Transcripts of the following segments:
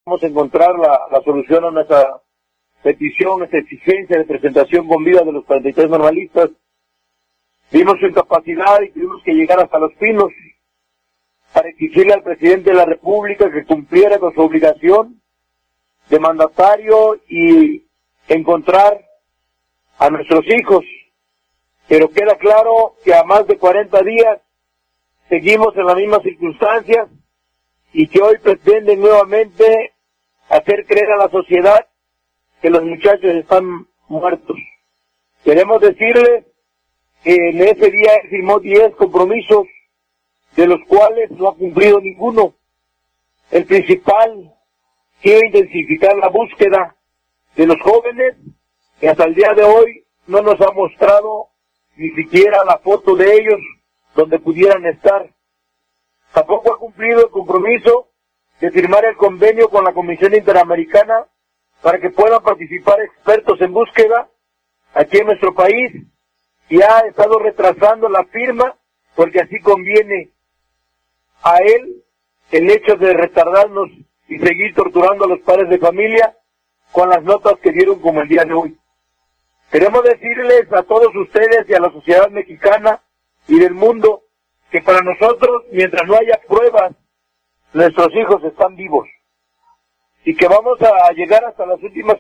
Vamos a encontrar la solución a nuestra petición, nuestra exigencia de presentación con vida de los 43 normalistas. Vimos su incapacidad y tuvimos que llegar hasta Los Pinos para exigirle al presidente de la República que cumpliera con su obligación de mandatario y encontrar a nuestros hijos. Pero queda claro que a más de 40 días seguimos en las mismas circunstancias y que hoy pretenden nuevamente hacer creer a la sociedad que los muchachos están muertos. Queremos decirles que en ese día él firmó 10 compromisos, de los cuales no ha cumplido ninguno. El principal, quiere intensificar la búsqueda de los jóvenes, que hasta el día de hoy no nos ha mostrado ni siquiera la foto de ellos donde pudieran estar. Tampoco ha cumplido el compromiso de firmar el convenio con la Comisión Interamericana para que puedan participar expertos en búsqueda aquí en nuestro país, y ha estado retrasando la firma porque así conviene a él el hecho de retardarnos y seguir torturando a los padres de familia con las notas que dieron como el día de hoy. Queremos decirles a todos ustedes y a la sociedad mexicana y del mundo que para nosotros, mientras no haya pruebas, nuestros hijos están vivos y que vamos a llegar hasta las últimas.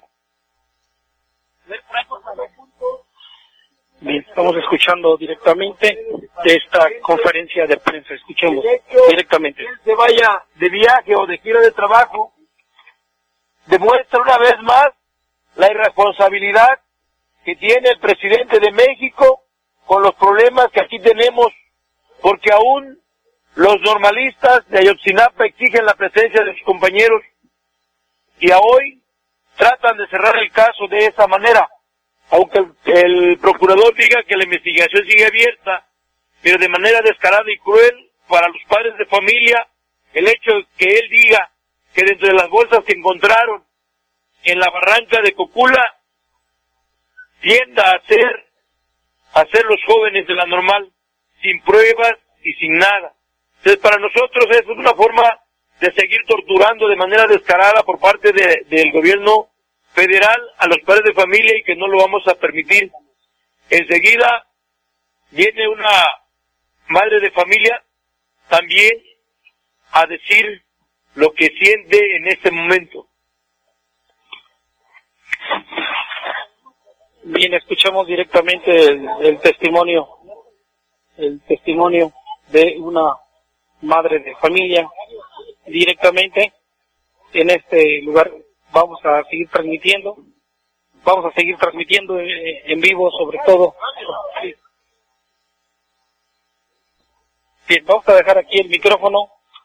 Bien, estamos escuchando directamente de esta conferencia de prensa. Escuchemos directamente. Que él se vaya de viaje o de gira de trabajo demuestra una vez más la irresponsabilidad que tiene el presidente de México con los problemas que aquí tenemos, porque aún los normalistas de Ayotzinapa exigen la presencia de sus compañeros y a hoy tratan de cerrar el caso de esa manera, aunque el procurador diga que la investigación sigue abierta, pero de manera descarada y cruel para los padres de familia, el hecho de que él diga que dentro de las bolsas que encontraron en la barranca de Cocula tienda a ser los jóvenes de la Normal, sin pruebas y sin nada. Entonces para nosotros eso es una forma de seguir torturando de manera descarada por parte del gobierno federal a los padres de familia, y que no lo vamos a permitir. Enseguida viene una madre de familia también a decir lo que siente en este momento. Bien, escuchamos directamente el testimonio de una madre de familia directamente en este lugar. Vamos a seguir transmitiendo en vivo, sobre todo. Bien, vamos a dejar aquí el micrófono.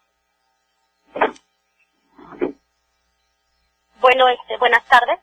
Bueno, buenas tardes.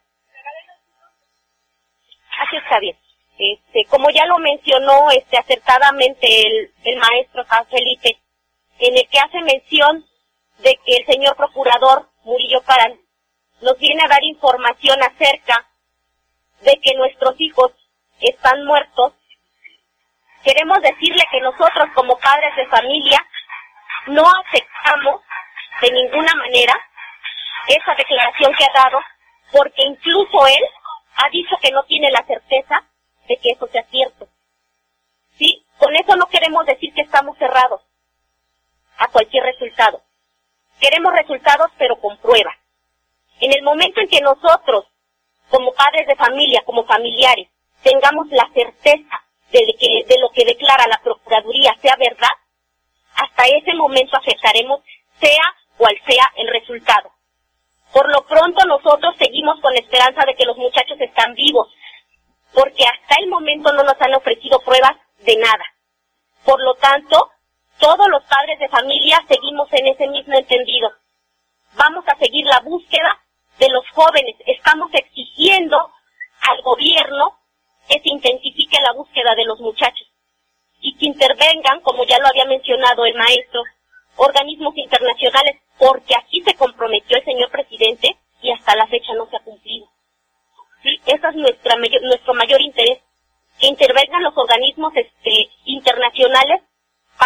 Así está bien. Como ya lo mencionó acertadamente el maestro San Felipe, en el que hace mención de que el señor procurador Murillo Karam nos viene a dar información acerca de que nuestros hijos están muertos, queremos decirle que nosotros como padres de familia no aceptamos de ninguna manera esa declaración que ha dado, porque incluso él ha dicho que no tiene la certeza de que eso sea cierto. ¿Sí? Con eso no queremos decir que estamos cerrados a cualquier resultado. Queremos resultados, pero con pruebas. En el momento en que nosotros, como padres de familia, como familiares, tengamos la certeza de lo que declara la Procuraduría sea verdad, hasta ese momento aceptaremos sea cual sea el resultado. Por lo pronto nosotros seguimos con la esperanza de que los muchachos están vivos, porque hasta el momento no nos han ofrecido pruebas de nada. Por lo tanto, todos los padres de familia seguimos en ese mismo entendido. Vamos a seguir la búsqueda de los jóvenes. Estamos exigiendo al gobierno que se intensifique la búsqueda de los muchachos y que intervengan, como ya lo había mencionado el maestro, organismos internacionales, porque aquí se comprometió el señor presidente y hasta la fecha no se ha cumplido. ¿Sí? Ese es nuestro mayor interés, que intervengan los organismos internacionales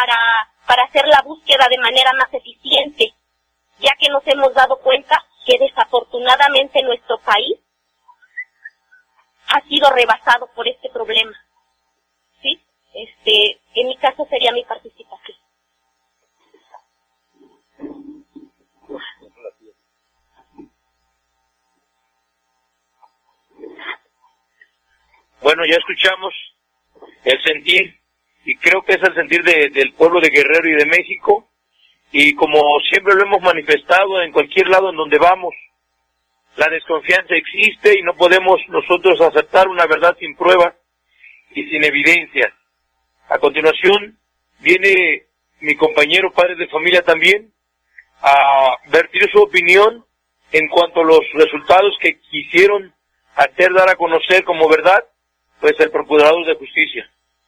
para hacer la búsqueda de manera más eficiente, ya que nos hemos dado cuenta que de rebasado por este problema. ¿Sí? En mi caso sería mi participación. Bueno, ya escuchamos el sentir, y creo que es el sentir del pueblo de Guerrero y de México, y como siempre lo hemos manifestado en cualquier lado en donde vamos, la desconfianza existe y no podemos nosotros aceptar una verdad sin prueba y sin evidencia. A continuación viene mi compañero padre de familia también a vertir su opinión en cuanto a los resultados que quisieron hacer dar a conocer como verdad, pues el Procurador de Justicia.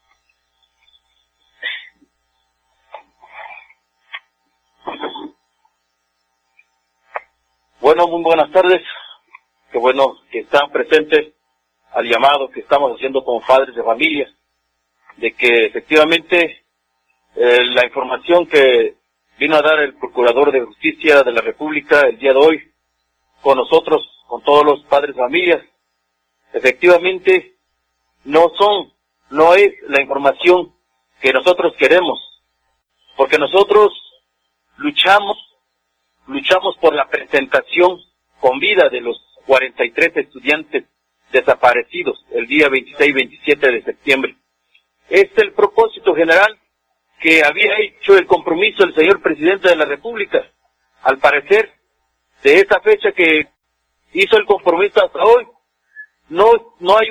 Bueno, muy buenas tardes. Qué bueno que están presentes al llamado que estamos haciendo como padres de familia, de que efectivamente la información que vino a dar el Procurador de Justicia de la República el día de hoy con nosotros, con todos los padres de familias, efectivamente no es la información que nosotros queremos, porque nosotros luchamos por la presentación con vida de los 43 estudiantes desaparecidos el día 26 y 27 de septiembre. Es el propósito general que había hecho el compromiso del señor presidente de la República. Al parecer, de esa fecha que hizo el compromiso hasta hoy, no hay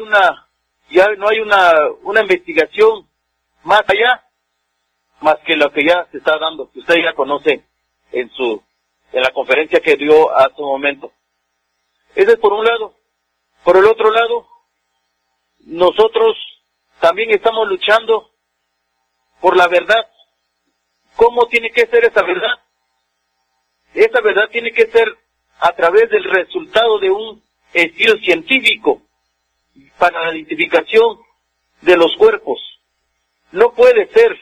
una investigación más allá, más que lo que ya se está dando, que usted ya conoce en la conferencia que dio hace un momento. Ese es por un lado. Por el otro lado, nosotros también estamos luchando por la verdad. ¿Cómo tiene que ser esa verdad? Esa verdad tiene que ser a través del resultado de un estudio científico para la identificación de los cuerpos. No puede ser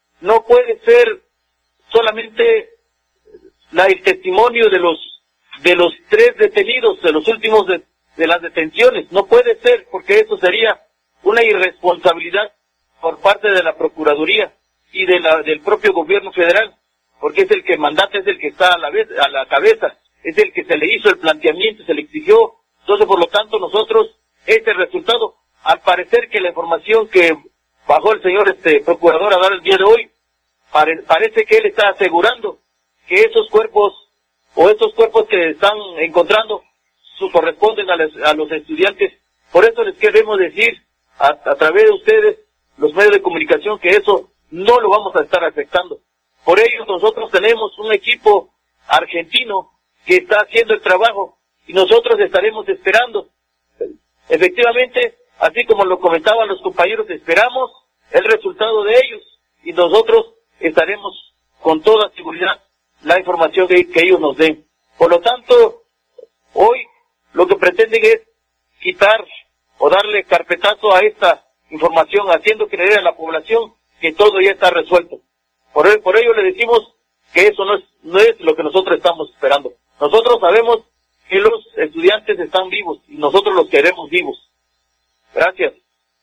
solamente el testimonio de los 3 detenidos, de los últimos de las detenciones. No puede ser, porque eso sería una irresponsabilidad por parte de la Procuraduría y del propio gobierno federal, porque es el que mandata, es el que está a la cabeza, es el que se le hizo el planteamiento, se le exigió. Entonces, por lo tanto, nosotros, ese resultado, al parecer que la información que bajó el señor procurador a dar el día de hoy, parece que él está asegurando que esos cuerpos que están encontrando corresponden a los estudiantes. Por eso les queremos decir a través de ustedes, los medios de comunicación, que eso no lo vamos a estar aceptando. Por ello nosotros tenemos un equipo argentino que está haciendo el trabajo y nosotros estaremos esperando. Efectivamente, así como lo comentaban los compañeros, esperamos el resultado de ellos y nosotros estaremos con toda seguridad la información que ellos nos den. Por lo tanto, hoy lo que pretenden es quitar o darle carpetazo a esta información, haciendo creer a la población que todo ya está resuelto. Por ello le decimos que eso no es lo que nosotros estamos esperando. Nosotros sabemos que los estudiantes están vivos y nosotros los queremos vivos. Gracias.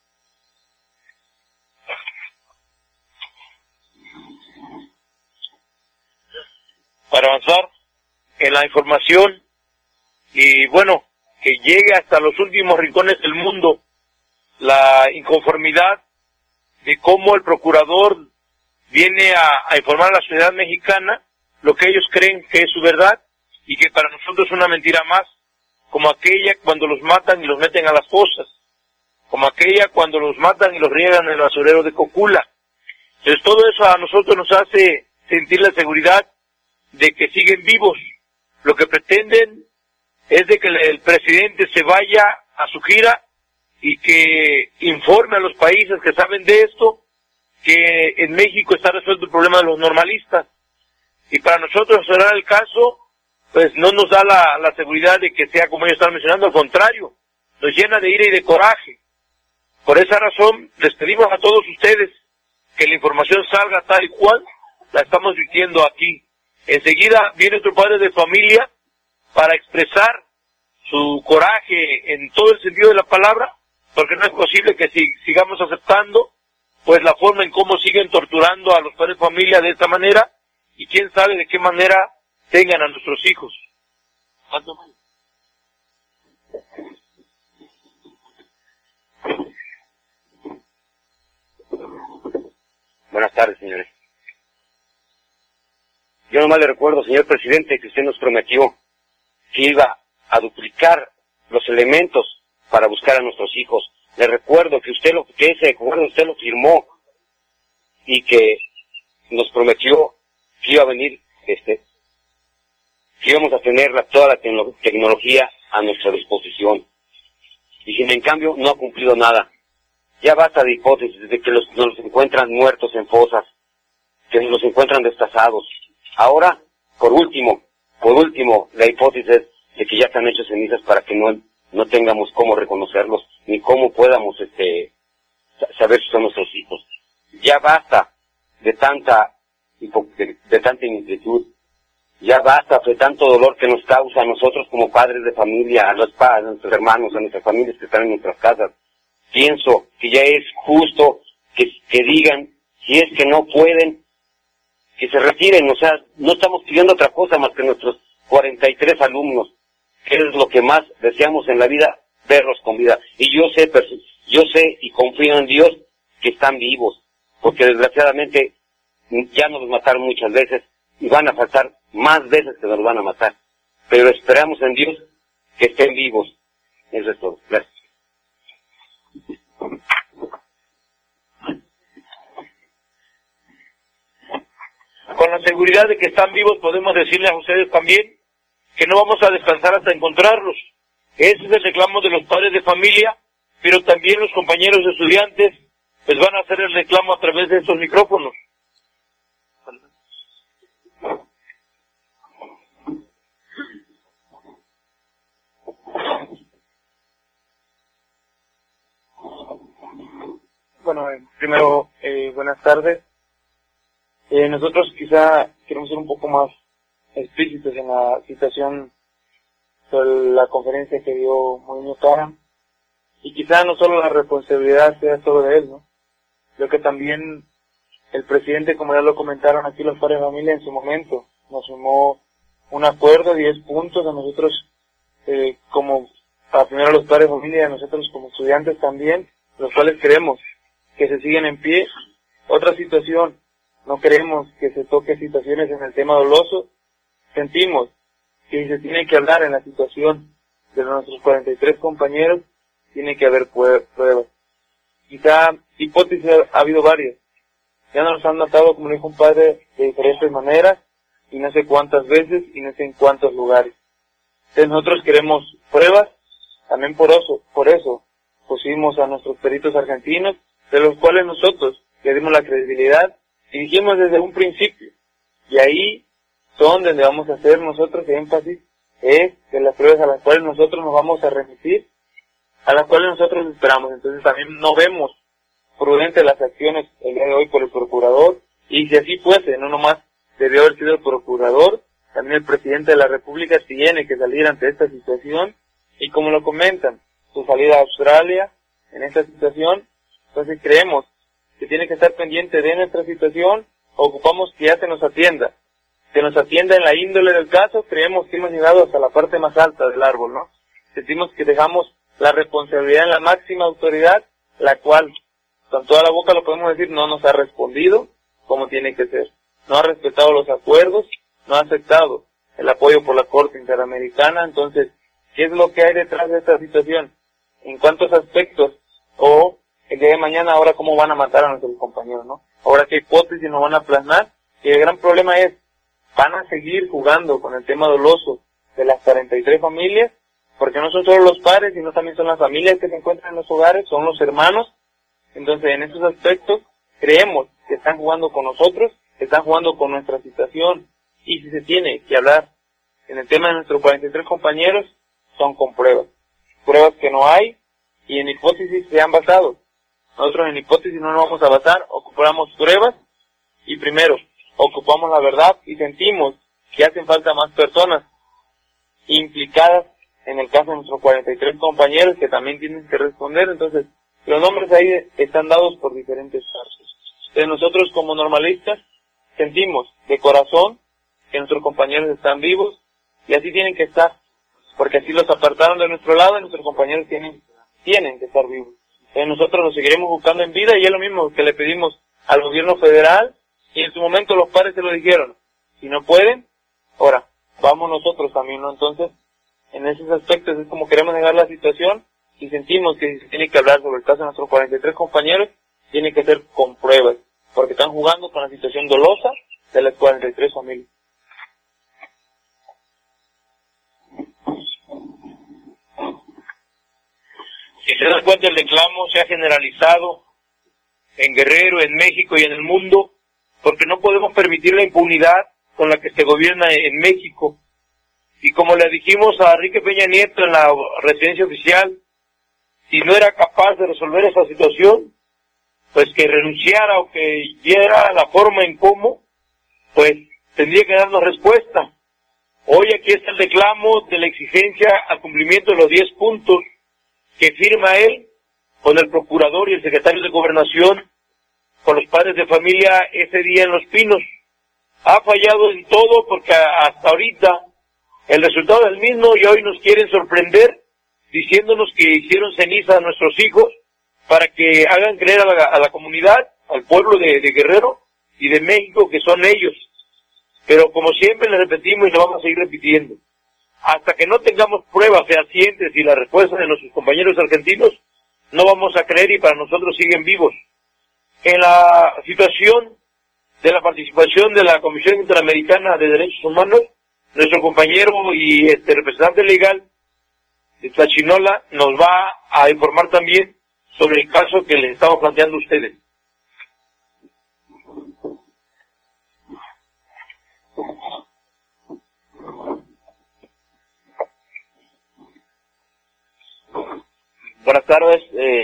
Para avanzar en la información y bueno, que llegue hasta los últimos rincones del mundo la inconformidad de cómo el procurador viene a informar a la sociedad mexicana lo que ellos creen que es su verdad y que para nosotros es una mentira más, como aquella cuando los matan y los meten a las fosas, como aquella cuando los matan y los riegan en el basurero de Cocula. Entonces todo eso a nosotros nos hace sentir la seguridad de que siguen vivos. Lo que pretenden es de que el presidente se vaya a su gira y que informe a los países que saben de esto, que en México está resuelto el problema de los normalistas. Y para nosotros será el caso, pues no nos da la seguridad de que sea como ellos están mencionando, al contrario, nos llena de ira y de coraje. Por esa razón, les pedimos a todos ustedes que la información salga tal y cual la estamos diciendo aquí. Enseguida viene otro padre de familia para expresar su coraje en todo el sentido de la palabra porque no es posible que sigamos aceptando pues la forma en cómo siguen torturando a los padres de familia de esta manera, y quién sabe de qué manera tengan a nuestros hijos. Buenas tardes, señores. Yo nomás le recuerdo, señor presidente, que usted nos prometió que iba a duplicar los elementos para buscar a nuestros hijos. Le recuerdo que ese acuerdo usted lo firmó y que nos prometió que iba a venir, que íbamos a tener toda la tecnología a nuestra disposición. Y sin en cambio no ha cumplido nada. Ya basta de hipótesis de que nos encuentran muertos en fosas, que nos encuentran destazados. Ahora, por último, la hipótesis de que ya están hechos cenizas para que no tengamos cómo reconocerlos, ni cómo podamos saber si son nuestros hijos. Ya basta de tanta inquietud, ya basta de tanto dolor que nos causa a nosotros como padres de familia, a nuestros hermanos, a nuestras familias que están en nuestras casas. Pienso que ya es justo que digan, si es que no pueden, que se retiren. O sea, no estamos pidiendo otra cosa más que nuestros 43 alumnos, que es lo que más deseamos en la vida, verlos con vida. Y yo sé y confío en Dios que están vivos, porque desgraciadamente ya nos los mataron muchas veces y van a faltar más veces que nos van a matar. Pero esperamos en Dios que estén vivos. Eso es todo. Gracias. Con la seguridad de que están vivos, podemos decirles a ustedes también que no vamos a descansar hasta encontrarlos. Ese es el reclamo de los padres de familia, pero también los compañeros estudiantes pues van a hacer el reclamo a través de estos micrófonos. Bueno, primero, buenas tardes. Nosotros quizá queremos ser un poco más explícitos en la situación sobre la conferencia que dio Murillo Karam, y quizá no solo la responsabilidad sea solo de él, ¿no? Creo que también el presidente, como ya lo comentaron aquí los padres de familia en su momento, nos sumó un acuerdo de 10 puntos a nosotros, primero a los padres de familia y a nosotros como estudiantes también, los cuales queremos que se sigan en pie. Otra situación, no queremos que se toque situaciones en el tema doloso. Sentimos que si se tiene que hablar en la situación de nuestros 43 compañeros, tiene que haber pruebas. Quizá hipótesis ha habido varias. Ya nos han matado, como dijo un padre, de diferentes maneras, y no sé cuántas veces, y no sé en cuántos lugares. Entonces nosotros queremos pruebas, también por eso pusimos a nuestros peritos argentinos, de los cuales nosotros le dimos la credibilidad y dijimos desde un principio, y ahí son donde vamos a hacer nosotros énfasis, es de las pruebas a las cuales nosotros nos vamos a remitir, a las cuales nosotros esperamos. Entonces también no vemos prudentes las acciones el día de hoy por el procurador, y si así fuese, no nomás debió haber sido el procurador, también el presidente de la República tiene que salir ante esta situación, y como lo comentan, su salida a Australia en esta situación. Entonces creemos que tiene que estar pendiente de nuestra situación, ocupamos que ya se nos atienda en la índole del caso. Creemos que hemos llegado hasta la parte más alta del árbol, ¿no? Sentimos que dejamos la responsabilidad en la máxima autoridad, la cual, con toda la boca lo podemos decir, no nos ha respondido como tiene que ser. No ha respetado los acuerdos, no ha aceptado el apoyo por la Corte Interamericana. Entonces, ¿qué es lo que hay detrás de esta situación? ¿En cuántos aspectos? O el día de mañana, ahora cómo van a matar a nuestros compañeros, ¿no? Ahora qué hipótesis nos van a plasmar. Y el gran problema es, van a seguir jugando con el tema doloso de las 43 familias, porque no son solo los padres, sino también son las familias que se encuentran en los hogares, son los hermanos. Entonces, en esos aspectos, creemos que están jugando con nosotros, que están jugando con nuestra situación, y si se tiene que hablar en el tema de nuestros 43 compañeros, son con pruebas que no hay, y en hipótesis se han basado. Nosotros en hipótesis no nos vamos a basar, ocupamos pruebas, y primero, ocupamos la verdad, y sentimos que hacen falta más personas implicadas en el caso de nuestros 43 compañeros que también tienen que responder. Entonces, los nombres ahí están dados por diferentes casos. Entonces, nosotros como normalistas sentimos de corazón que nuestros compañeros están vivos y así tienen que estar, porque así los apartaron de nuestro lado y nuestros compañeros tienen que estar vivos. Entonces, nosotros los seguiremos buscando en vida y es lo mismo que le pedimos al gobierno federal y en su momento los padres se lo dijeron. Si no pueden, ahora, vamos nosotros también, ¿no? Entonces, en esos aspectos es como queremos negar la situación y sentimos que se tiene que hablar sobre el caso de nuestros 43 compañeros, tiene que ser con pruebas, porque están jugando con la situación dolosa de las 43 familias. Si se dan cuenta, el reclamo se ha generalizado en Guerrero, en México y en el mundo, porque no podemos permitir la impunidad con la que se gobierna en México. Y como le dijimos a Enrique Peña Nieto en la residencia oficial, si no era capaz de resolver esa situación, pues que renunciara o que diera la forma en cómo, pues tendría que darnos respuesta. Hoy aquí está el reclamo de la exigencia al cumplimiento de los 10 puntos que firma él con el procurador y el secretario de Gobernación, con los padres de familia ese día en Los Pinos. Ha fallado en todo porque hasta ahorita el resultado es el mismo y hoy nos quieren sorprender diciéndonos que hicieron ceniza a nuestros hijos para que hagan creer a la comunidad, al pueblo de Guerrero y de México que son ellos. Pero como siempre le repetimos y lo vamos a seguir repitiendo, hasta que no tengamos pruebas fehacientes y la respuesta de nuestros compañeros argentinos, no vamos a creer y para nosotros siguen vivos. En la situación de la participación de la Comisión Interamericana de Derechos Humanos, nuestro compañero y representante legal de Tlachinola nos va a informar también sobre el caso que les estamos planteando a ustedes. Buenas tardes,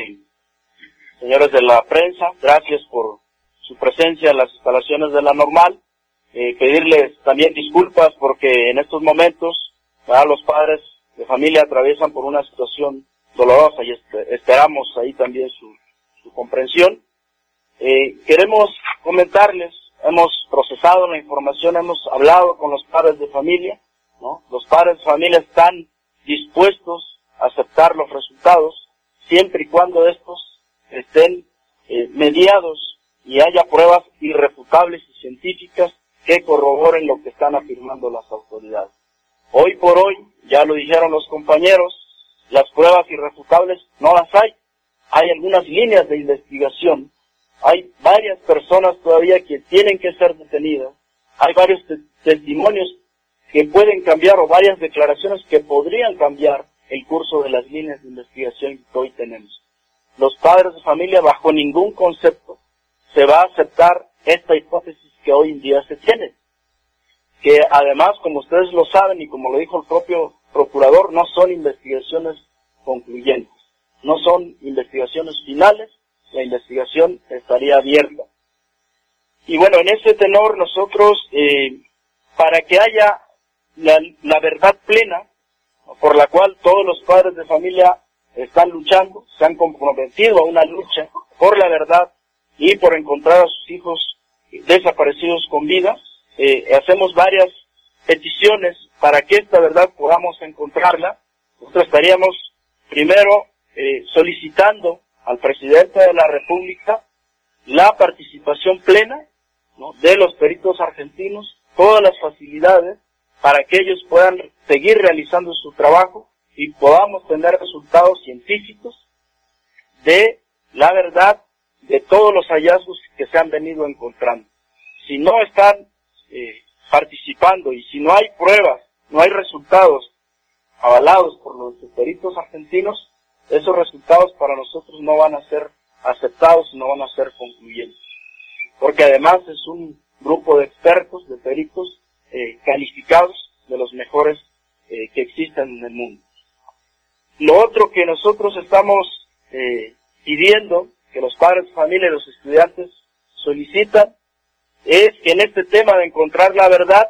señores de la prensa, gracias por su presencia en las instalaciones de la Normal. Pedirles también disculpas porque en estos momentos los padres de familia atraviesan por una situación dolorosa y esperamos ahí también su comprensión. Queremos comentarles, hemos procesado la información, hemos hablado con los padres de familia, ¿no? Los padres de familia están dispuestos a aceptar los resultados siempre y cuando estos estén mediados y haya pruebas irrefutables y científicas que corroboren lo que están afirmando las autoridades. Hoy por hoy, ya lo dijeron los compañeros, las pruebas irrefutables no las hay. Hay algunas líneas de investigación, hay varias personas todavía que tienen que ser detenidas, hay varios testimonios que pueden cambiar o varias declaraciones que podrían cambiar el curso de las líneas de investigación que hoy tenemos. Los padres de familia bajo ningún concepto se va a aceptar esta hipótesis que hoy en día se tiene, que además, como ustedes lo saben y como lo dijo el propio procurador, no son investigaciones concluyentes, no son investigaciones finales, la investigación estaría abierta. Y bueno, en ese tenor nosotros, para que haya la verdad plena, por la cual todos los padres de familia están luchando, se han comprometido a una lucha por la verdad y por encontrar a sus hijos desaparecidos con vida, hacemos varias peticiones para que esta verdad podamos encontrarla. Nosotros estaríamos primero solicitando al presidente de la República la participación plena, ¿no?, de los peritos argentinos, todas las facilidades para que ellos puedan seguir realizando su trabajo y podamos tener resultados científicos de la verdad de todos los hallazgos que se han venido encontrando. Si no están participando y si no hay pruebas, no hay resultados avalados por los peritos argentinos, esos resultados para nosotros no van a ser aceptados y no van a ser concluyentes. Porque además es un grupo de expertos, de peritos calificados, de los mejores que existen en el mundo. Lo otro que nosotros estamos pidiendo, que los padres de familia y los estudiantes solicitan, es que en este tema de encontrar la verdad,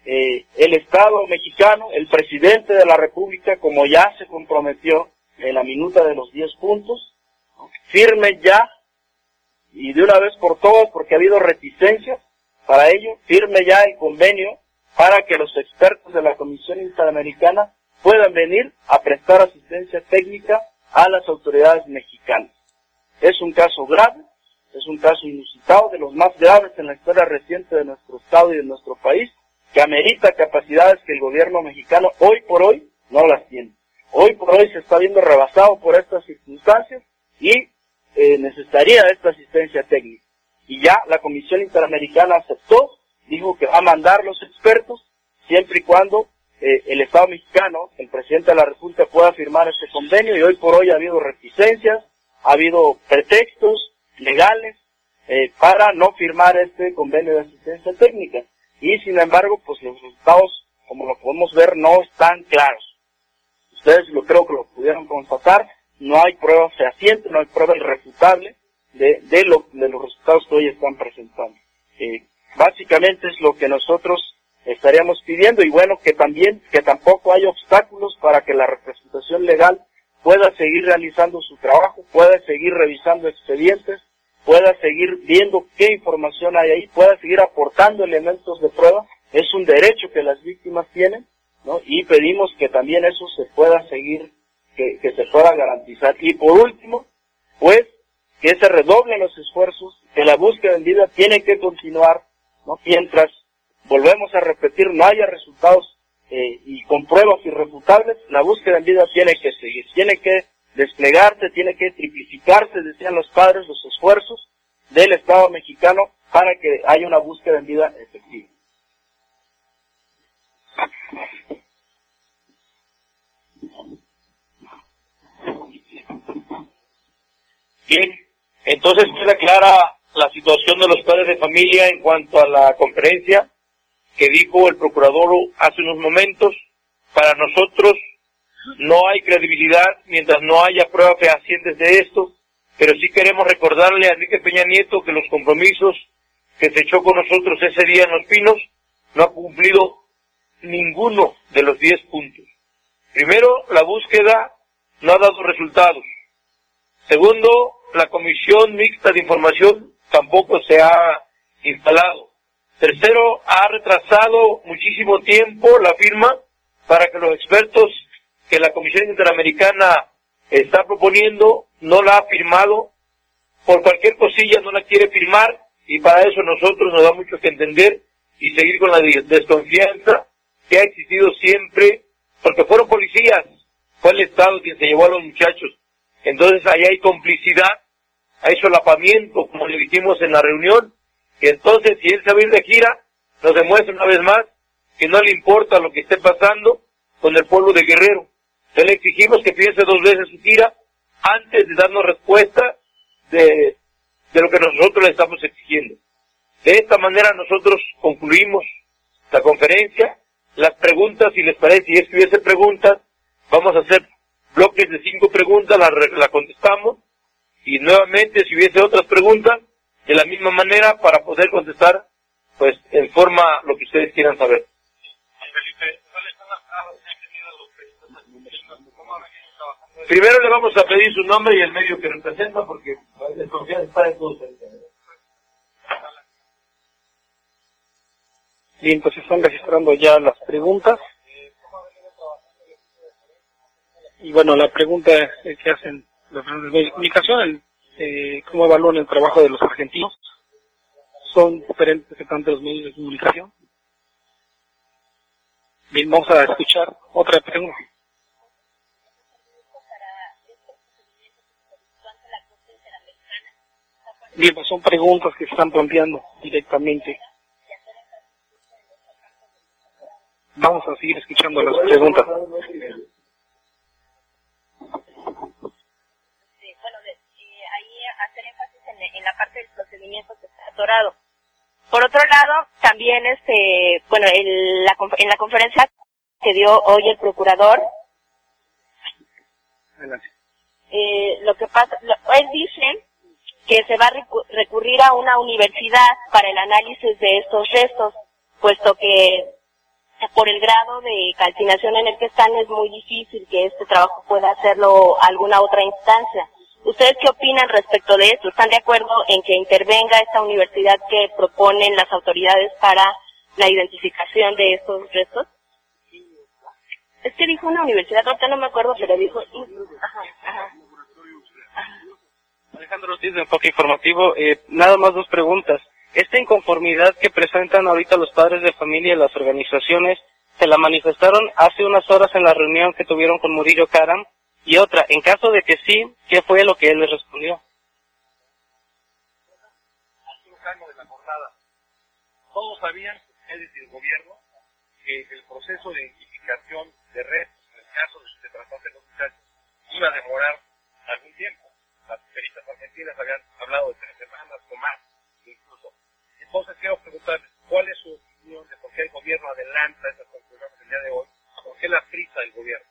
el Estado mexicano, el presidente de la República, como ya se comprometió en la minuta de los 10 puntos, firme ya, y de una vez por todas, porque ha habido reticencias para ello, firme ya el convenio para que los expertos de la Comisión Interamericana puedan venir a prestar asistencia técnica a las autoridades mexicanas. Es un caso grave, es un caso inusitado, de los más graves en la historia reciente de nuestro Estado y de nuestro país, que amerita capacidades que el gobierno mexicano hoy por hoy no las tiene. Hoy por hoy se está viendo rebasado por estas circunstancias y necesitaría esta asistencia técnica. Y ya la Comisión Interamericana aceptó, dijo que va a mandar los expertos, siempre y cuando el Estado mexicano, el presidente de la República, pueda firmar este convenio, y hoy por hoy ha habido reticencias, ha habido pretextos legales para no firmar este convenio de asistencia técnica. Y sin embargo, pues los resultados, como lo podemos ver, no están claros. Ustedes creo que lo pudieron constatar, no hay prueba fehaciente, no hay prueba irrefutable de los resultados que hoy están presentando. Básicamente es lo que nosotros estaríamos pidiendo, y bueno, que tampoco hay obstáculos para que la representación legal pueda seguir realizando su trabajo, pueda seguir revisando expedientes, pueda seguir viendo qué información hay ahí, pueda seguir aportando elementos de prueba. Es un derecho que las víctimas tienen, ¿no? Y pedimos que también eso se pueda seguir, que se pueda garantizar. Y por último, pues, que se redoblen los esfuerzos, que la búsqueda en vida tiene que continuar, ¿no? Mientras, volvemos a repetir, no haya resultados y con pruebas irrefutables, la búsqueda en vida tiene que seguir, tiene que desplegarse, tiene que triplificarse, decían los padres, los esfuerzos del Estado mexicano para que haya una búsqueda en vida efectiva. Bien, entonces queda clara la situación de los padres de familia en cuanto a la conferencia que dijo el procurador hace unos momentos. Para nosotros no hay credibilidad mientras no haya pruebas fehacientes de esto, pero sí queremos recordarle a Enrique Peña Nieto que los compromisos que se echó con nosotros ese día en Los Pinos no ha cumplido ninguno de los 10 puntos. Primero, la búsqueda no ha dado resultados. Segundo, la Comisión Mixta de Información tampoco se ha instalado. Tercero, ha retrasado muchísimo tiempo la firma para que los expertos que la Comisión Interamericana está proponiendo no la ha firmado. Por cualquier cosilla no la quiere firmar, y para eso nosotros nos da mucho que entender y seguir con la desconfianza que ha existido siempre, porque fueron policías, fue el Estado quien se llevó a los muchachos. Entonces ahí hay complicidad, hay solapamiento, como le dijimos en la reunión, que entonces si él se va a ir de gira, nos demuestra una vez más que no le importa lo que esté pasando con el pueblo de Guerrero. Entonces le exigimos que piense 2 veces su gira antes de darnos respuesta de lo que nosotros le estamos exigiendo. De esta manera nosotros concluimos la conferencia. Las preguntas, si les parece, si es que hubiese preguntas, vamos a hacer bloques de 5 preguntas, la contestamos, y nuevamente si hubiese otras preguntas, de la misma manera, para poder contestar, pues, en forma lo que ustedes quieran saber. Primero le vamos a pedir su nombre y el medio que representa, porque la desconfianza está en todos. Bien, pues se están registrando ya las preguntas. Y bueno, la pregunta que hacen los medios de comunicación, ¿cómo evalúan el trabajo de los argentinos? ¿Son diferentes que tanto los medios de comunicación? Bien, vamos a escuchar otra pregunta. Bien, pues son preguntas que se están planteando directamente. Vamos a seguir escuchando las preguntas. Hacer énfasis en la parte del procedimiento que está atorado. Por otro lado, también en la conferencia que dio hoy el procurador, lo que pasa, él dice que se va a recurrir a una universidad para el análisis de estos restos, puesto que por el grado de calcinación en el que están, es muy difícil que este trabajo pueda hacerlo alguna otra instancia. ¿Ustedes qué opinan respecto de esto? ¿Están de acuerdo en que intervenga esta universidad que proponen las autoridades para la identificación de estos restos? Es que dijo una universidad, ahorita no me acuerdo, pero dijo... Alejandro Ortiz, de Enfoque Informativo. Nada más 2 preguntas. Esta inconformidad que presentan ahorita los padres de familia y las organizaciones, se la manifestaron hace unas horas en la reunión que tuvieron con Murillo Karam. Y otra, en caso de que sí, ¿qué fue lo que él les respondió? Hace unos años de la jornada, todos sabían, ustedes y el gobierno, que el proceso de identificación de restos, en el caso de que se tratase de los muchachos, iba a demorar algún tiempo. Las peritas argentinas habían hablado de 3 semanas o más, incluso. Entonces quiero preguntarles, ¿cuál es su opinión de por qué el gobierno adelanta esas conclusiones el día de hoy? ¿Por qué la prisa del gobierno?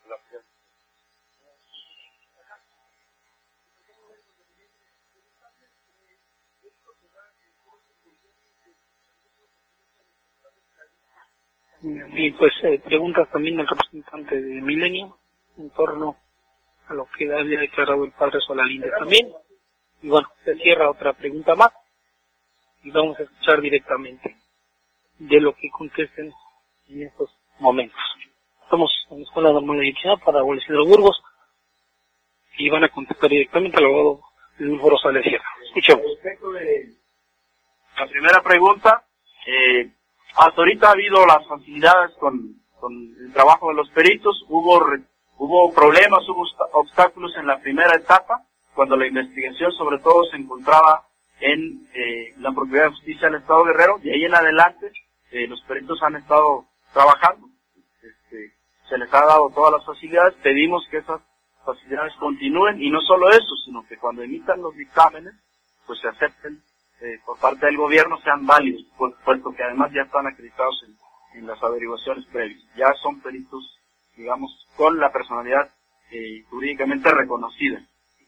Y pues preguntas también al representante de Milenio en torno a lo que había declarado el padre Solalinde también. Y bueno, se cierra otra pregunta más y vamos a escuchar directamente de lo que contesten en estos momentos. Estamos en la Escuela Normal de Medicina para Isidro Burgos y van a contestar directamente al abogado Ludolfo Rosales Sierra. Escuchemos. Respecto de la primera pregunta, hasta ahorita ha habido las facilidades con el trabajo de los peritos, hubo problemas, hubo obstáculos en la primera etapa, cuando la investigación sobre todo se encontraba en la Procuraduría de Justicia del Estado Guerrero, y ahí en adelante los peritos han estado trabajando, se les ha dado todas las facilidades, pedimos que esas facilidades continúen, y no solo eso, sino que cuando emitan los dictámenes, pues se acepten por parte del gobierno, sean válidos, puesto que además ya están acreditados en las averiguaciones previas. Ya son peritos, digamos, con la personalidad jurídicamente reconocida.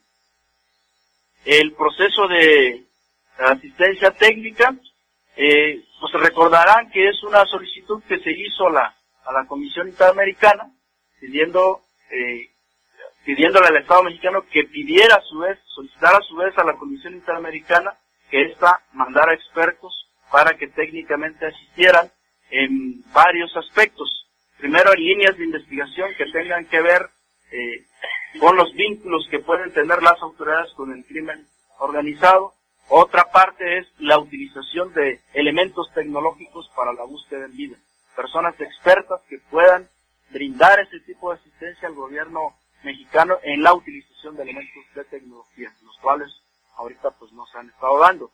El proceso de asistencia técnica, pues recordarán que es una solicitud que se hizo a la Comisión Interamericana, pidiéndole al Estado mexicano que pidiera a su vez, solicitara a su vez a la Comisión Interamericana que ésta mandara expertos para que técnicamente asistieran en varios aspectos. Primero, en líneas de investigación que tengan que ver con los vínculos que pueden tener las autoridades con el crimen organizado. Otra parte es la utilización de elementos tecnológicos para la búsqueda en vida. Personas expertas que puedan brindar ese tipo de asistencia al gobierno mexicano en la utilización de elementos de tecnología, los cuales ahorita pues no se han estado dando.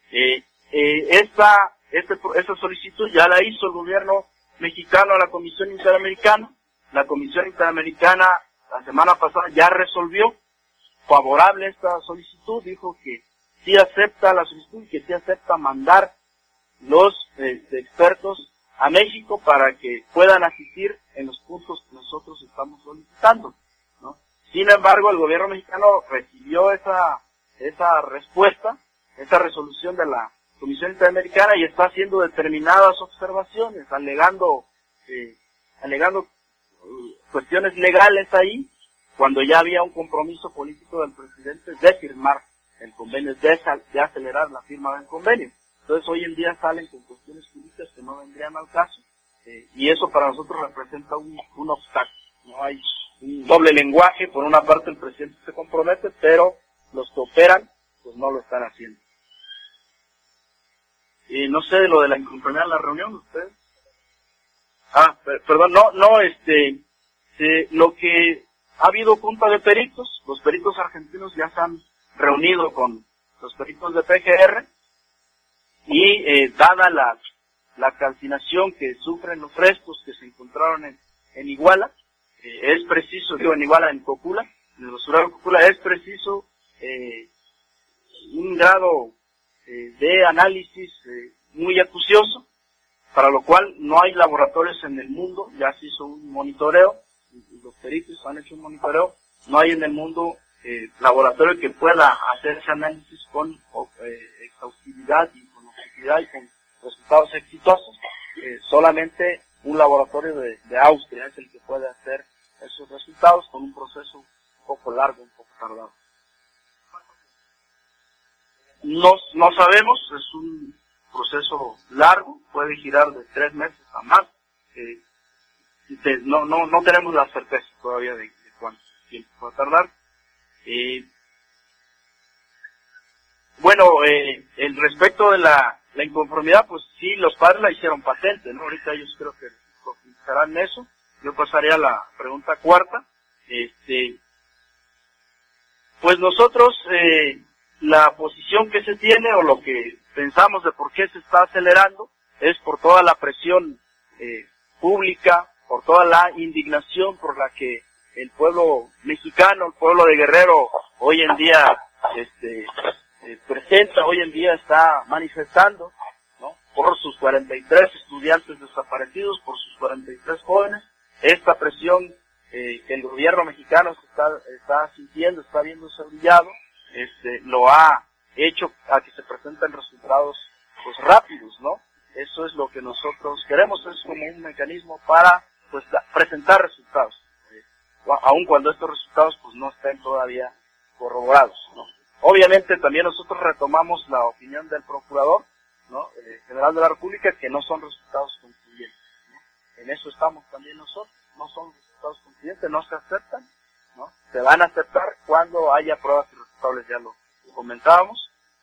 Esta solicitud ya la hizo el gobierno mexicano a la Comisión Interamericana. La Comisión Interamericana la semana pasada ya resolvió favorable esta solicitud, dijo que sí acepta la solicitud y que sí acepta mandar los expertos a México para que puedan asistir en los puntos que nosotros estamos solicitando, ¿no? Sin embargo, el gobierno mexicano recibió esa respuesta, esa resolución de la Comisión Interamericana y está haciendo determinadas observaciones, alegando cuestiones legales ahí, cuando ya había un compromiso político del presidente de firmar el convenio, de acelerar la firma del convenio. Entonces hoy en día salen con cuestiones jurídicas que no vendrían al caso, y eso para nosotros representa un obstáculo. No hay un doble lenguaje, por una parte el presidente se compromete, pero los que operan pues no lo están haciendo. No sé de lo de la inconformidad en la reunión, ustedes. Perdón, lo que ha habido junta de peritos, los peritos argentinos ya se han reunido con los peritos de PGR y dada la calcinación que sufren los restos que se encontraron en Iguala, es preciso, en Iguala, en Cocula, en el basurero de Cocula, es preciso un grado de análisis muy acucioso, para lo cual no hay laboratorios en el mundo, ya se hizo un monitoreo, los peritos han hecho un monitoreo, no hay en el mundo laboratorio que pueda hacer ese análisis con exhaustividad y con objetividad y con resultados exitosos, solamente un laboratorio de Austria es el que puede hacer esos resultados con un proceso un poco largo, un poco tardado. No sabemos, es un proceso largo, puede girar de 3 meses a más. No tenemos la certeza todavía de cuánto tiempo va a tardar. El respecto de la inconformidad, pues sí, los padres la hicieron patente, ¿no? Ahorita ellos creo que profundizarán en eso. Yo pasaría a la pregunta cuarta. Pues nosotros, la posición que se tiene o lo que pensamos de por qué se está acelerando es por toda la presión pública, por toda la indignación por la que el pueblo mexicano, el pueblo de Guerrero hoy en día presenta, hoy en día está manifestando, ¿no? Por sus 43 estudiantes desaparecidos, por sus 43 jóvenes, esta presión que el gobierno mexicano está sintiendo, está viéndose brillado, lo ha hecho a que se presenten resultados pues rápidos, ¿no? Eso es lo que nosotros queremos, es como un mecanismo para pues presentar resultados, aun cuando estos resultados pues no estén todavía corroborados, ¿no? Obviamente también nosotros retomamos la opinión del procurador, ¿no? General de la República, que no son resultados concluyentes, ¿no? En eso estamos también nosotros, no son resultados concluyentes, no se aceptan, ¿no? Se van a aceptar cuando haya pruebas irrefutables, ya lo comentábamos.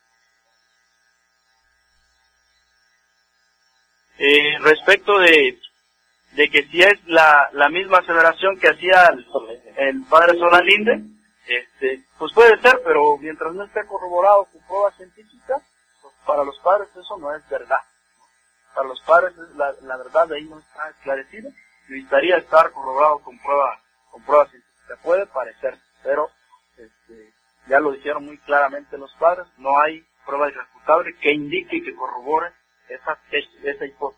Respecto de que si es la misma aseveración que hacía el padre Solalinde, pues puede ser, pero mientras no esté corroborado con pruebas científicas, pues para los padres eso no es verdad. Para los padres la verdad de ahí no está esclarecida, necesitaría estar corroborado con pruebas científicas. Puede parecer, pero ya lo dijeron muy claramente los padres, no hay prueba irrefutable que indique y que corrobore esa hipótesis.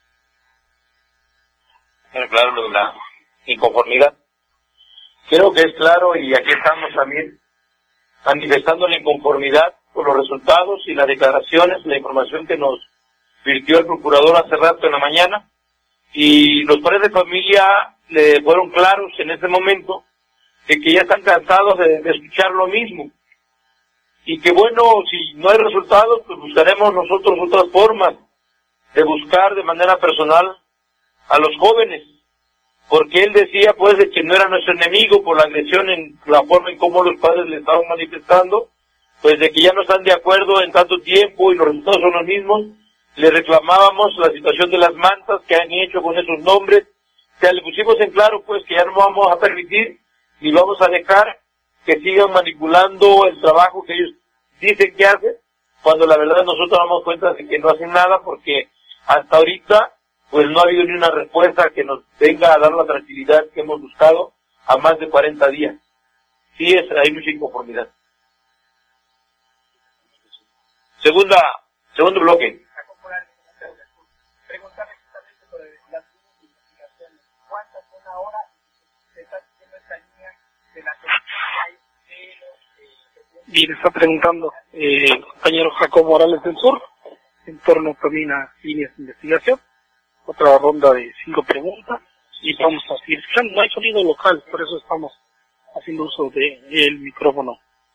Claro, lo de la inconformidad. Creo que es claro, y aquí estamos también manifestando la inconformidad por los resultados y las declaraciones, la información que nos virtió el procurador hace rato en la mañana, y los padres de familia le fueron claros en ese momento de que ya están cansados de escuchar lo mismo, y que bueno, si no hay resultados, pues buscaremos nosotros otras formas de buscar de manera personal a los jóvenes, porque él decía pues de que no era nuestro enemigo por la agresión en la forma en cómo los padres le estaban manifestando, pues de que ya no están de acuerdo en tanto tiempo y los resultados son los mismos. Le reclamábamos la situación de las mantas que han hecho con esos nombres, o sea, le pusimos en claro pues que ya no vamos a permitir ni vamos a dejar que sigan manipulando el trabajo que ellos dicen que hacen, cuando la verdad nosotros damos cuenta de que no hacen nada, porque hasta ahorita pues no ha habido ni una respuesta que nos venga a dar la tranquilidad que hemos buscado a más de 40 días. Sí, hay mucha inconformidad. Segundo bloque. Preguntarle exactamente sobre las investigaciones. ¿Cuántas son ahora? Se está haciendo esta línea de la Bien, está preguntando el compañero Jacob Morales del Sur en torno también a líneas de investigación. Otra ronda de 5 preguntas y vamos a seguir escuchando. No hay sonido local, por eso estamos haciendo uso del micrófono.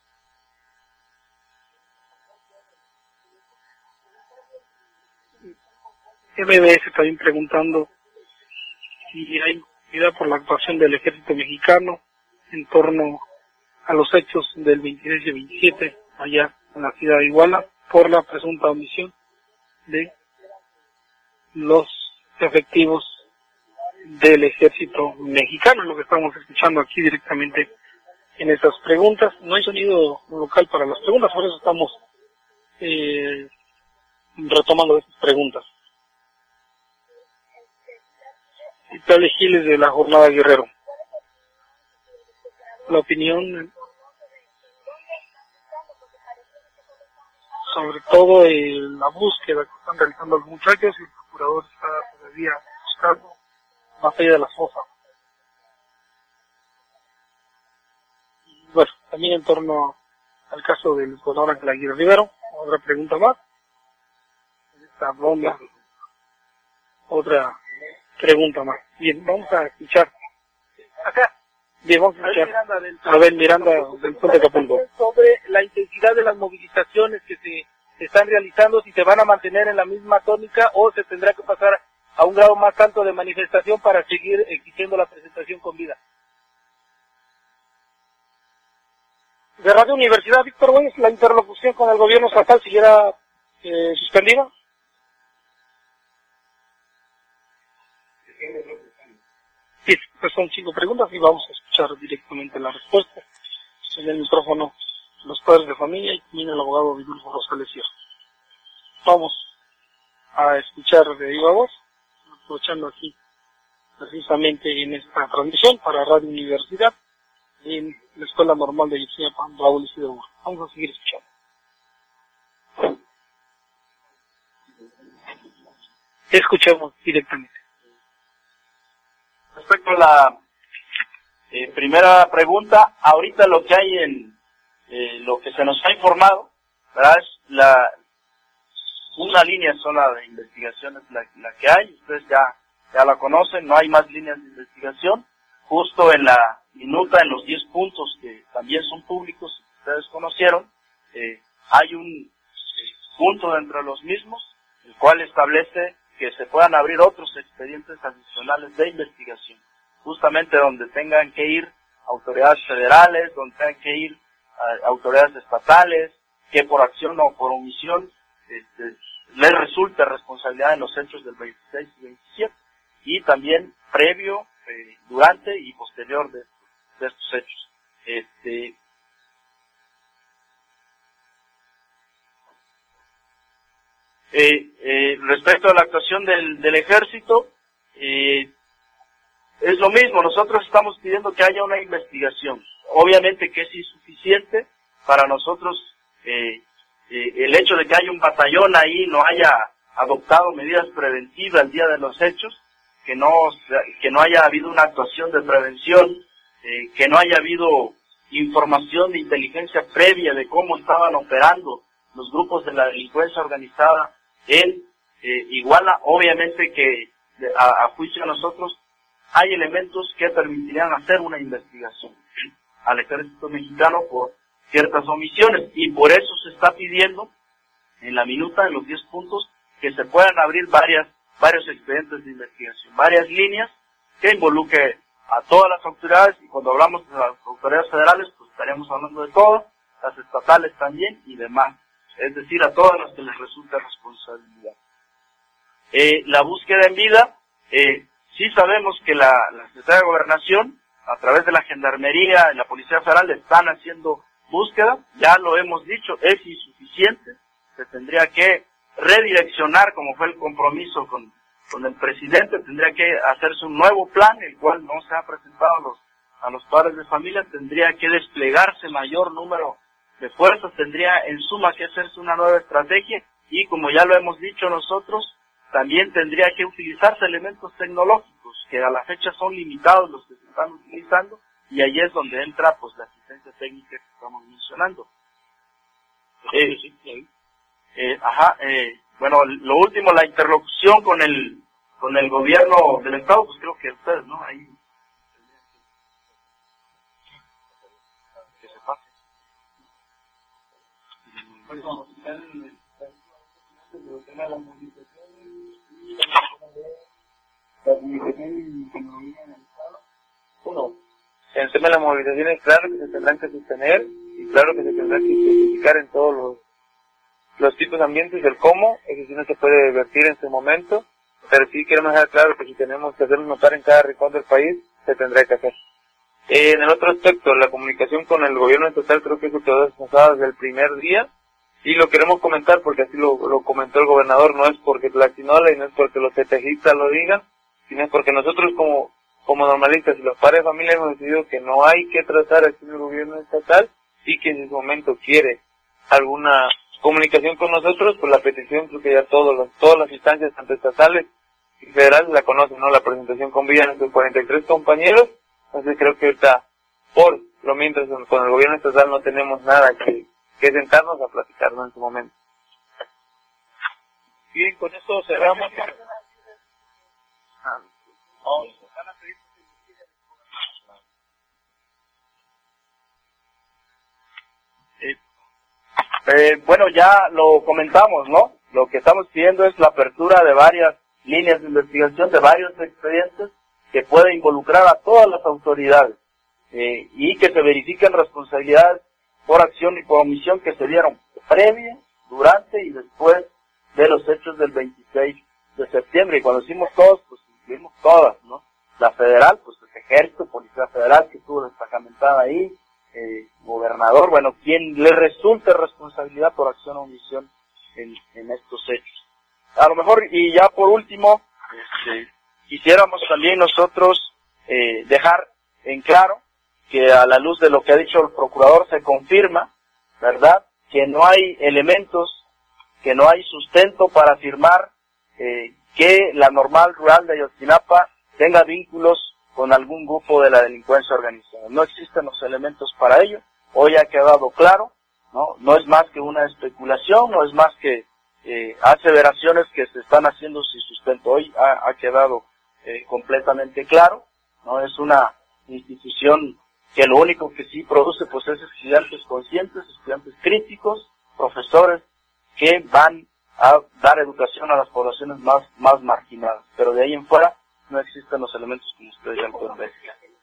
MBS también preguntando si hay cuidado por la actuación del ejército mexicano en torno a los hechos del 26 y 27 allá en la ciudad de Iguala por la presunta omisión de los efectivos del ejército mexicano, lo que estamos escuchando aquí directamente en estas preguntas. No hay sonido local para las preguntas, por eso estamos retomando estas preguntas. Itale Giles de la Jornada Guerrero. La opinión sobre todo la búsqueda que están realizando los muchachos, y el procurador está todavía buscando más allá de la fosa. Bueno, también en torno al caso del gobernador Ángel Aguirre Rivero, otra pregunta más. En esta ronda, otra pregunta más. Bien, vamos a escuchar. Acá. Bien, vamos a escuchar. Abel Miranda del Puente Capulco. Sobre la intensidad de las movilizaciones que se están realizando, si se van a mantener en la misma tónica o se tendrá que pasar a un grado más alto de manifestación para seguir exigiendo la presentación con vida. De Radio Universidad, Víctor Güeyes, la interlocución con el gobierno estatal siguiera suspendida. Sí, pues son 5 preguntas y vamos a escuchar directamente la respuesta. En el micrófono, los padres de familia y también el abogado Vidulfo Rosales Sierra. Vamos a escuchar de viva voz, aprovechando aquí precisamente en esta transmisión para Radio Universidad en la Escuela Normal de Yotzinapa, Raúl Isidro. Vamos a seguir escuchando. Escuchemos directamente. Respecto a la primera pregunta, ahorita lo que hay en lo que se nos ha informado, ¿verdad? Es una línea sola de investigación es la que hay, ustedes ya la conocen, no hay más líneas de investigación. Justo en la minuta, en los 10 puntos que también son públicos, ustedes conocieron, hay un punto dentro de los mismos, el cual establece que se puedan abrir otros expedientes adicionales de investigación, justamente donde tengan que ir autoridades federales, donde tengan que ir autoridades estatales, que por acción o por omisión les resulte responsabilidad en los hechos del 26 y 27, y también previo, durante y posterior de estos hechos. Respecto a la actuación del ejército, es lo mismo, nosotros estamos pidiendo que haya una investigación. Obviamente que es insuficiente para nosotros el hecho de que haya un batallón ahí, no haya adoptado medidas preventivas el día de los hechos, que no haya habido una actuación de prevención, que no haya habido información de inteligencia previa de cómo estaban operando los grupos de la delincuencia organizada en Iguala. Obviamente que a juicio de nosotros hay elementos que permitirían hacer una investigación al ejército mexicano por ciertas omisiones, y por eso se está pidiendo en la minuta, en los 10 puntos, que se puedan abrir varios expedientes de investigación, varias líneas que involucre a todas las autoridades, y cuando hablamos de las autoridades federales, pues estaríamos hablando de todas, las estatales también y demás, es decir, a todas las que les resulte responsabilidad. La búsqueda en vida, sí sabemos que la Secretaría de Gobernación, a través de la Gendarmería y la Policía Federal, están haciendo búsqueda, ya lo hemos dicho, es insuficiente, se tendría que redireccionar, como fue el compromiso con el presidente, tendría que hacerse un nuevo plan, el cual no se ha presentado a los padres de familia, tendría que desplegarse mayor número de fuerzas, tendría en suma que hacerse una nueva estrategia, y como ya lo hemos dicho nosotros, también tendría que utilizarse elementos tecnológicos, que a la fecha son limitados los que se están utilizando, y ahí es donde entra pues la asistencia técnica que estamos mencionando. Bueno, lo último, la interlocución con el gobierno del estado, pues creo que ustedes, ¿no? Ahí que se pase. El tema de las movilizaciones, claro que se tendrán que sostener y claro que se tendrán que especificar en todos los tipos de ambientes del cómo, eso sí no se puede vertir en este momento, pero sí queremos dejar claro que si tenemos que hacerlo notar en cada rincón del país, se tendrá que hacer. En el otro aspecto, la comunicación con el gobierno estatal, creo que eso quedó desfasada desde el primer día, y lo queremos comentar porque así lo comentó el gobernador, no es porque Tlaxinola y no es porque los tetejistas lo digan, sino es porque nosotros como normalistas y los padres de familia hemos decidido que no hay que tratar así en el gobierno estatal, y que en ese momento quiere alguna comunicación con nosotros, pues la petición creo que ya todas las instancias, tanto estatales y federales, la conocen, ¿no? La presentación con vida de nuestros 43 compañeros, entonces creo que ahorita, por lo mientras con el gobierno estatal no tenemos nada que sentarnos a platicar, ¿no? En su momento. Bien, con esto cerramos. Bueno, ya lo comentamos, ¿no? Lo que estamos pidiendo es la apertura de varias líneas de investigación, de varios expedientes que pueda involucrar a todas las autoridades y que se verifiquen responsabilidades por acción y por omisión que se dieron previa, durante y después de los hechos del 26 de septiembre. Y cuando decimos todos, pues incluimos todas, ¿no? La federal, pues el ejército, policía federal que estuvo destacamentada ahí, gobernador, bueno, quien le resulte responsabilidad por acción o omisión en estos hechos. A lo mejor, y ya por último, quisiéramos también nosotros dejar en claro que a la luz de lo que ha dicho el procurador se confirma, ¿verdad?, que no hay elementos, que no hay sustento para afirmar que la Normal Rural de Ayotzinapa tenga vínculos con algún grupo de la delincuencia organizada. No existen los elementos para ello. Hoy ha quedado claro, no es más que una especulación, no es más que aseveraciones que se están haciendo sin sustento. Hoy ha quedado completamente claro, no es una institución que lo único que sí produce pues es estudiantes conscientes, estudiantes críticos, profesores que van a dar educación a las poblaciones más marginadas, pero de ahí en fuera no existen los elementos como ustedes ya lo pueden ver.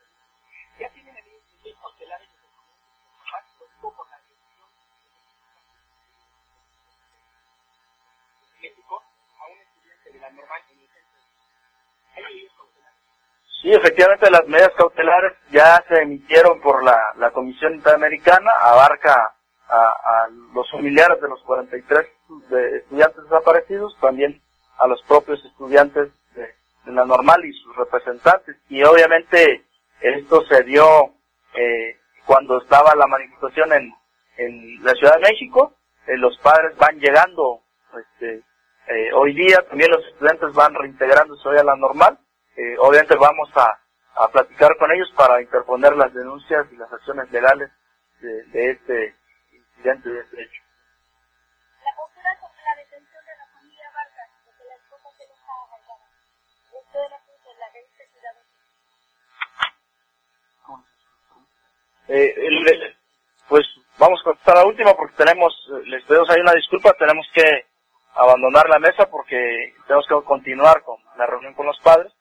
Sí, efectivamente las medidas cautelares ya se emitieron por la Comisión Interamericana, abarca a los familiares de los 43 estudiantes desaparecidos, también a los propios estudiantes de la Normal y sus representantes, y obviamente esto se dio cuando estaba la manifestación en la Ciudad de México. Los padres van llegando hoy día, también los estudiantes van reintegrándose hoy a la Normal. Obviamente vamos a platicar con ellos para interponer las denuncias y las acciones legales de este incidente, de este hecho. La postura sobre la detención de la familia Vargas, de que la esposa se los ha agarrado. Esto de la puso en la revista Ciudad. Pues vamos a contestar la última porque les pedimos ahí una disculpa, tenemos que abandonar la mesa porque tenemos que continuar con la reunión con los padres.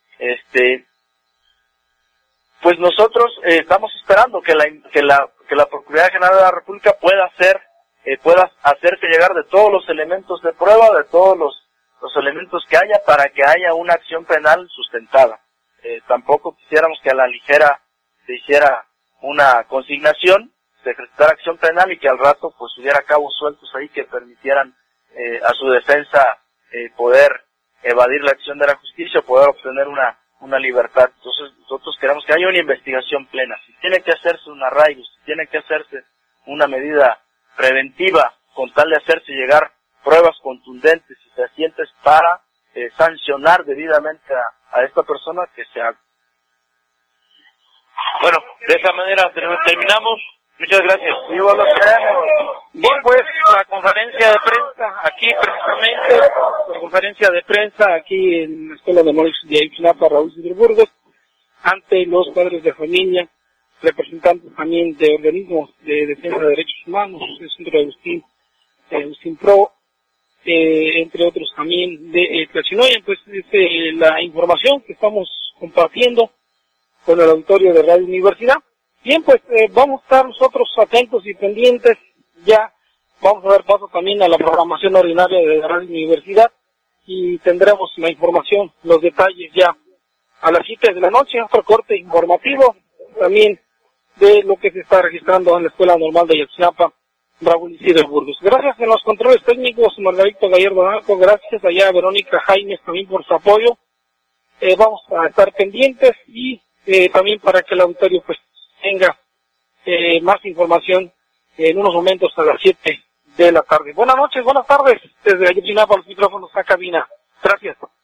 Pues nosotros estamos esperando que la Procuraduría General de la República pueda hacerse llegar de todos los elementos de prueba, de todos los elementos que haya para que haya una acción penal sustentada. Tampoco quisiéramos que a la ligera se hiciera una consignación, se ejercitara acción penal y que al rato pues hubiera cabos sueltos ahí que permitieran a su defensa poder evadir la acción de la justicia, poder obtener una libertad. Entonces nosotros queremos que haya una investigación plena. Si tiene que hacerse un arraigo, si tiene que hacerse una medida preventiva con tal de hacerse llegar pruebas contundentes y fehacientes para sancionar debidamente a esta persona, que se haga. Bueno, de esa manera terminamos. Muchas gracias. Bien, pues la conferencia de prensa aquí precisamente, la conferencia de prensa aquí en la Escuela de Morelos de Ayotzinapa, Raúl Isidro Burgos, ante los padres de familia, representantes también de organismos de defensa de derechos humanos, el Centro de Agustín Pro, entre otros también de Tlachinoyan. Pues es la información que estamos compartiendo con el auditorio de Radio Universidad. Bien, pues vamos a estar nosotros atentos y pendientes. Ya vamos a dar paso también a la programación ordinaria de la Radio Universidad y tendremos la información, los detalles ya a las 7 de la noche, otro corte informativo también de lo que se está registrando en la Escuela Normal de Ayotzinapa, Raúl Isidro Burgos. Gracias en los controles técnicos, Margarito Gallardo Narco, gracias allá a Verónica Jaimes también por su apoyo. Vamos a estar pendientes y también para que el auditorio pues tenga más información en unos momentos a las 7 de la tarde. Buenas noches, buenas tardes, desde Ayotzinapa los micrófonos a cabina. Gracias.